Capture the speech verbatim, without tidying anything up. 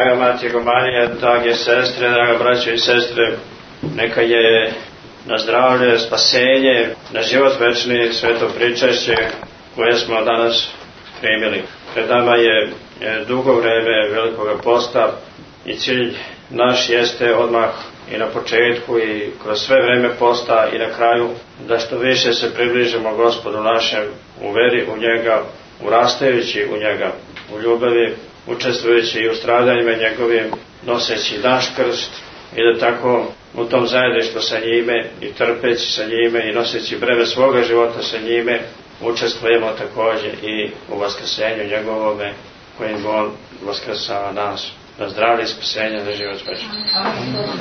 Draga Matko Marija, drage sestre, draga braćo i sestre, neka je na zdravlje, spasenje, na život večni sveto pričašće koje smo danas primili. Pred nama je dugo vreme Velikoga posta i cilj naš jeste odmah i na početku i kroz sve vreme posta i na kraju da što više se približimo Gospodu našem u veri u njega, urastajući u njega, u ljubavi, učestvujući i u stradanjima njegovim, noseći naš krst i da tako u tom zajedništvu sa njime i trpeći sa njime i noseći breme svoga života sa njime učestvujemo također i u vaskrsenju njegovome kojim on vaskrsa nas na zdravlje i spasenje za život večni.